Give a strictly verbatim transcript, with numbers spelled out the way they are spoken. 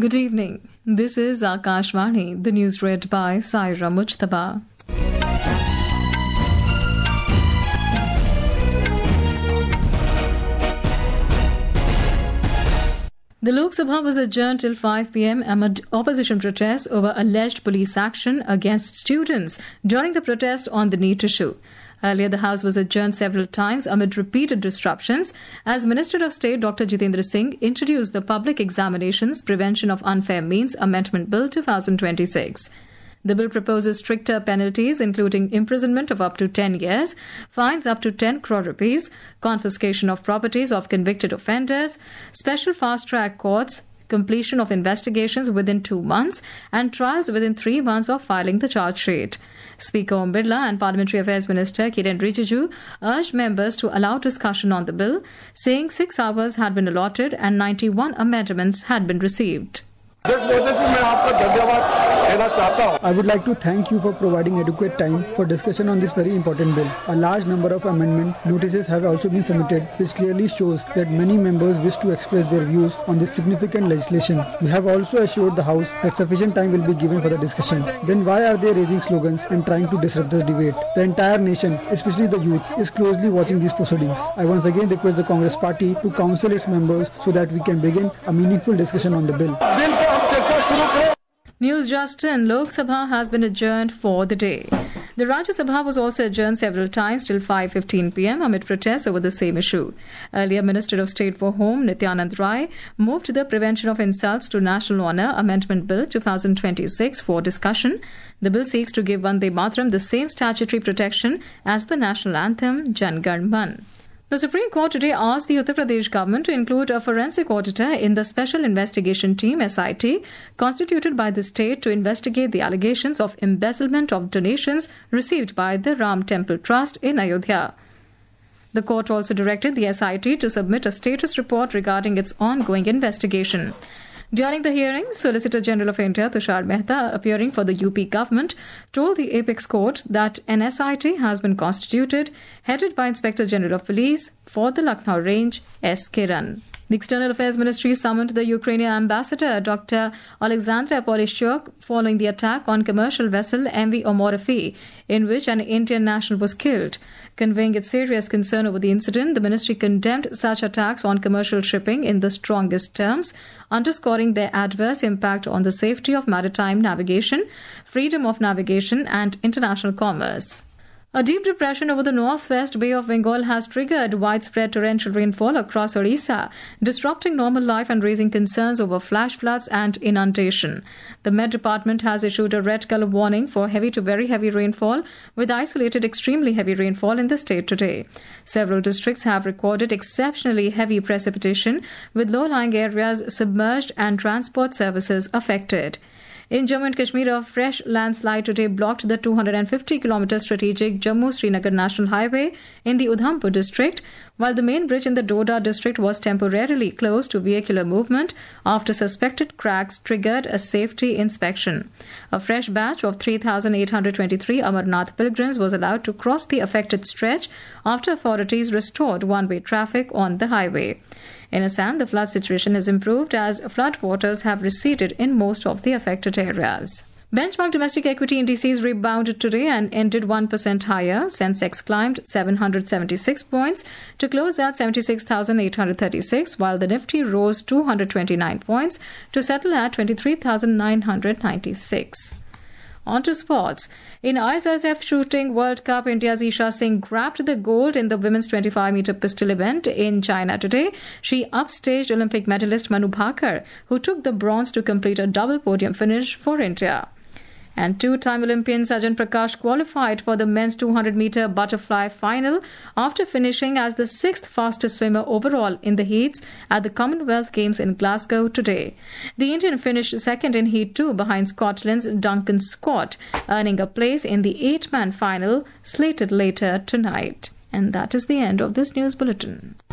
Good evening. This is Akashvani, the news read by Saira Mujtaba. The Lok Sabha was adjourned till five p m amid opposition protests over alleged police action against students during the protest on the NEET issue. Earlier, the House was adjourned several times amid repeated disruptions as Minister of State Doctor Jitendra Singh introduced the Public Examinations Prevention of Unfair Means Amendment Bill twenty twenty-six. The bill proposes stricter penalties, including imprisonment of up to ten years, fines up to ten crore rupees, confiscation of properties of convicted offenders, special fast-track courts, completion of investigations within two months, and trials within three months of filing the charge sheet. Speaker Om Birla and Parliamentary Affairs Minister Kiren Rijiju urged members to allow discussion on the bill, saying six hours had been allotted and ninety-one amendments had been received. I would like to thank you for providing adequate time for discussion on this very important bill. A large number of amendment notices have also been submitted, which clearly shows that many members wish to express their views on this significant legislation. We have also assured the House that sufficient time will be given for the discussion. Then why are they raising slogans and trying to disrupt the debate? The entire nation, especially the youth, is closely watching these proceedings. I once again request the Congress party to counsel its members so that we can begin a meaningful discussion on the bill. News Just in, Lok Sabha has been adjourned for the day. The Rajya Sabha was also adjourned several times till five fifteen p m amid protests over the same issue. Earlier, Minister of State for Home Nityanand Rai moved the Prevention of Insults to National Honour Amendment Bill twenty twenty-six for discussion. The bill seeks to give Vande Mataram the same statutory protection as the national anthem Jan Gan Man. The Supreme Court today asked the Uttar Pradesh government to include a forensic auditor in the Special Investigation Team S I T constituted by the state to investigate the allegations of embezzlement of donations received by the Ram Temple Trust in Ayodhya. The court also directed the S I T to submit a status report regarding its ongoing investigation. During the hearing, Solicitor General of India Tushar Mehta, appearing for the U P government, told the Apex Court that an S I T has been constituted, headed by Inspector General of Police for the Lucknow range, S. Kiran. The External Affairs Ministry summoned the Ukrainian ambassador, Doctor Alexandra Polishchuk, following the attack on commercial vessel M V Omorfi, in which an Indian national was killed. Conveying its serious concern over the incident, the ministry condemned such attacks on commercial shipping in the strongest terms, underscoring their adverse impact on the safety of maritime navigation, freedom of navigation, and international commerce. A deep depression over the northwest Bay of Bengal has triggered widespread torrential rainfall across Orissa, disrupting normal life and raising concerns over flash floods and inundation. The Met Department has issued a red color warning for heavy to very heavy rainfall, with isolated extremely heavy rainfall in the state today. Several districts have recorded exceptionally heavy precipitation, with low-lying areas submerged and transport services affected. In Jammu and Kashmir, a fresh landslide today blocked the two hundred fifty kilometer strategic Jammu-Srinagar National Highway in the Udhampur district, while the main bridge in the Doda district was temporarily closed to vehicular movement after suspected cracks triggered a safety inspection. A fresh batch of three thousand eight hundred twenty-three Amarnath pilgrims was allowed to cross the affected stretch after authorities restored one-way traffic on the highway. In Assam, the flood situation has improved as floodwaters have receded in most of the affected areas. Benchmark domestic equity indices rebounded today and ended one percent higher. Sensex climbed seven hundred seventy-six points to close at seventy-six thousand eight hundred thirty-six, while the Nifty rose two hundred twenty-nine points to settle at twenty-three thousand nine hundred ninety-six. On to sports. In I S S F Shooting World Cup, India's Isha Singh grabbed the gold in the women's twenty-five meter pistol event in China today. She upstaged Olympic medalist Manu Bhaker, who took the bronze to complete a double podium finish for India. And two-time Olympian Sajan Prakash qualified for the men's two hundred meter butterfly final after finishing as the sixth fastest swimmer overall in the heats at the Commonwealth Games in Glasgow today. The Indian finished second in Heat two behind Scotland's Duncan Scott, earning a place in the eight-man final slated later tonight. And that is the end of this news bulletin.